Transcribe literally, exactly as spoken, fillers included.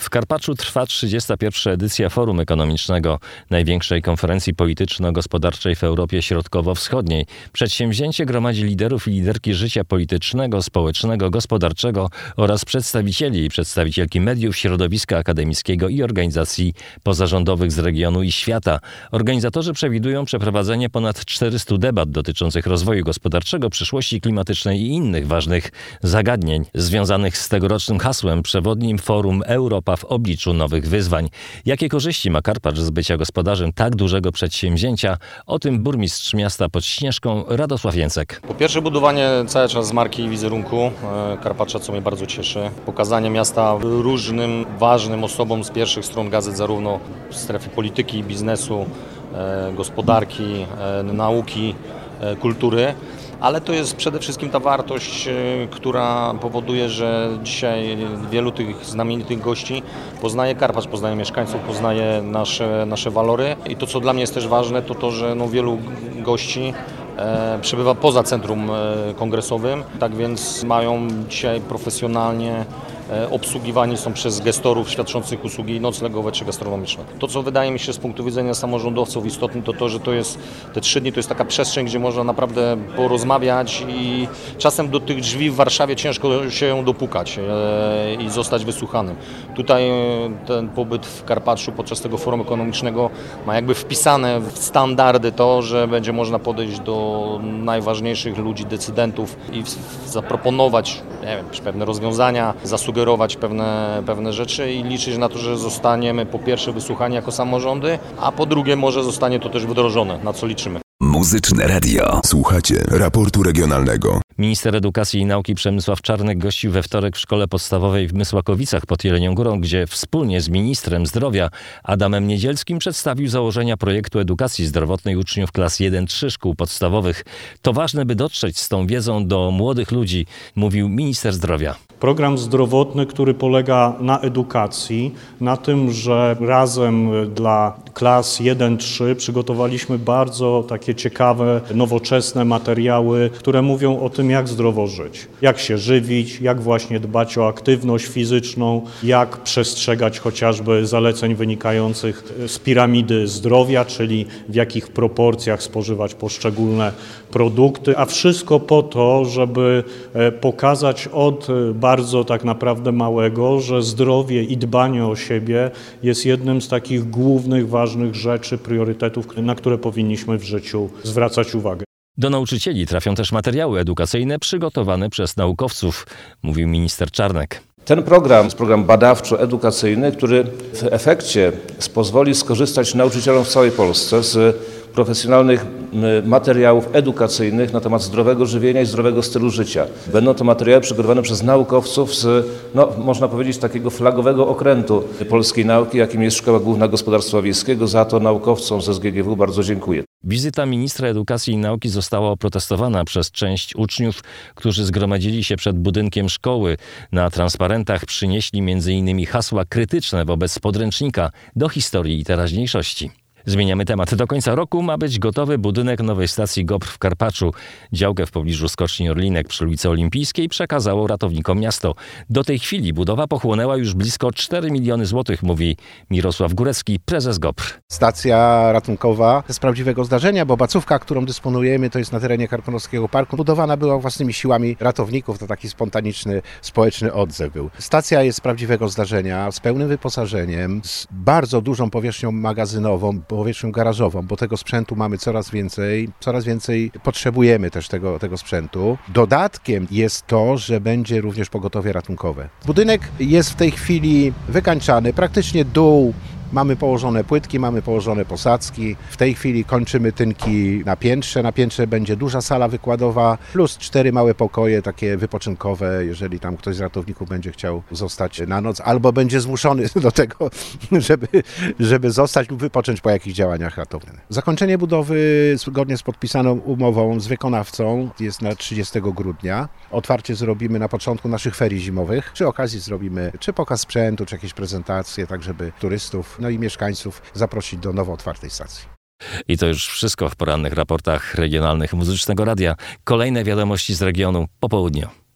W Karpaczu trwa trzydziesta pierwsza edycja Forum Ekonomicznego, największej konferencji polityczno-gospodarczej w Europie Środkowo-Wschodniej. Przedsięwzięcie gromadzi liderów i liderki życia politycznego, społecznego, gospodarczego oraz przedstawicieli i przedstawicielki mediów, środowiska akademickiego i organizacji pozarządowych z regionu i świata. Organizatorzy przewidują przeprowadzenie ponad czterystu debat dotyczących rozwoju gospodarczego, przyszłości klimatycznej i innych ważnych zagadnień związanych z tegorocznym hasłem przewodnim Forum Europa w obliczu nowych wyzwań. Jakie korzyści ma Karpacz z bycia gospodarzem tak dużego przedsięwzięcia? O tym burmistrz miasta pod Śnieżką Radosław Jęcek. Po pierwsze, budowanie cały czas marki i wizerunku Karpacza, co mnie bardzo cieszy. Pokazanie miasta różnym, ważnym osobom z pierwszych stron gazet, zarówno w strefie polityki, biznesu, gospodarki, nauki, kultury. Ale to jest przede wszystkim ta wartość, która powoduje, że dzisiaj wielu tych znamienitych gości poznaje Karpacz, poznaje mieszkańców, poznaje nasze, nasze walory. I to, co dla mnie jest też ważne, to to, że no wielu gości e, przebywa poza centrum e, kongresowym, tak więc mają dzisiaj profesjonalnie obsługiwani są przez gestorów świadczących usługi noclegowe czy gastronomiczne. To, co wydaje mi się z punktu widzenia samorządowców istotne, to to, że to jest te trzy dni to jest taka przestrzeń, gdzie można naprawdę porozmawiać i czasem do tych drzwi w Warszawie ciężko się dopukać i zostać wysłuchanym. Tutaj ten pobyt w Karpaczu podczas tego forum ekonomicznego ma jakby wpisane w standardy to, że będzie można podejść do najważniejszych ludzi, decydentów i zaproponować, nie wiem, pewne rozwiązania, zasugerować pewne, pewne rzeczy i liczyć na to, że zostaniemy po pierwsze wysłuchani jako samorządy, a po drugie może zostanie to też wdrożone, na co liczymy. Muzyczne Radio. Słuchacie raportu regionalnego. Minister Edukacji i Nauki Przemysław Czarnek gościł we wtorek w szkole podstawowej w Mysłakowicach pod Jelenią Górą, gdzie wspólnie z ministrem zdrowia Adamem Niedzielskim przedstawił założenia projektu edukacji zdrowotnej uczniów klas jeden trzy szkół podstawowych. To ważne, by dotrzeć z tą wiedzą do młodych ludzi, mówił minister zdrowia. Program zdrowotny, który polega na edukacji, na tym, że razem dla klas jeden trzy przygotowaliśmy bardzo takie ciekawe, nowoczesne materiały, które mówią o tym, jak zdrowo żyć, jak się żywić, jak właśnie dbać o aktywność fizyczną, jak przestrzegać chociażby zaleceń wynikających z piramidy zdrowia, czyli w jakich proporcjach spożywać poszczególne produkty, a wszystko po to, żeby pokazać od bardzo tak naprawdę małego, że zdrowie i dbanie o siebie jest jednym z takich głównych, ważnych rzeczy, priorytetów, na które powinniśmy w życiu zwracać uwagę. Do nauczycieli trafią też materiały edukacyjne przygotowane przez naukowców, mówił minister Czarnek. Ten program jest program badawczo-edukacyjny, który w efekcie pozwoli skorzystać nauczycielom w całej Polsce z profesjonalnych materiałów edukacyjnych na temat zdrowego żywienia i zdrowego stylu życia. Będą to materiały przygotowane przez naukowców z, no, można powiedzieć, takiego flagowego okrętu polskiej nauki, jakim jest Szkoła Główna Gospodarstwa Wiejskiego. Za to naukowcom ze S G G W bardzo dziękuję. Wizyta ministra edukacji i nauki została oprotestowana przez część uczniów, którzy zgromadzili się przed budynkiem szkoły. Na transparentach przynieśli między innymi hasła krytyczne wobec podręcznika do historii i teraźniejszości. Zmieniamy temat. Do końca roku ma być gotowy budynek nowej stacji G O P R w Karpaczu. Działkę w pobliżu skoczni Orlinek przy ulicy Olimpijskiej przekazało ratownikom miasto. Do tej chwili budowa pochłonęła już blisko cztery miliony złotych, mówi Mirosław Górecki, prezes G O P R. Stacja ratunkowa z prawdziwego zdarzenia, bo bacówka, którą dysponujemy, to jest na terenie Karkonoskiego Parku. Budowana była własnymi siłami ratowników, to taki spontaniczny, społeczny odzew był. Stacja jest z prawdziwego zdarzenia, z pełnym wyposażeniem, z bardzo dużą powierzchnią magazynową, powierzchnią garażową, bo tego sprzętu mamy coraz więcej, coraz więcej potrzebujemy też tego, tego sprzętu. Dodatkiem jest to, że będzie również pogotowie ratunkowe. Budynek jest w tej chwili wykańczany, praktycznie dół. Mamy położone płytki, mamy położone posadzki. W tej chwili kończymy tynki na piętrze. Na piętrze będzie duża sala wykładowa plus cztery małe pokoje, takie wypoczynkowe, jeżeli tam ktoś z ratowników będzie chciał zostać na noc, albo będzie zmuszony do tego, żeby, żeby zostać lub wypocząć po jakichś działaniach ratownych. Zakończenie budowy zgodnie z podpisaną umową z wykonawcą jest na trzydziestego grudnia. Otwarcie zrobimy na początku naszych ferii zimowych. Przy okazji zrobimy czy pokaz sprzętu, czy jakieś prezentacje, tak żeby turystów no i mieszkańców zaprosić do nowo otwartej stacji. I to już wszystko w porannych raportach regionalnych Muzycznego Radia. Kolejne wiadomości z regionu po południu.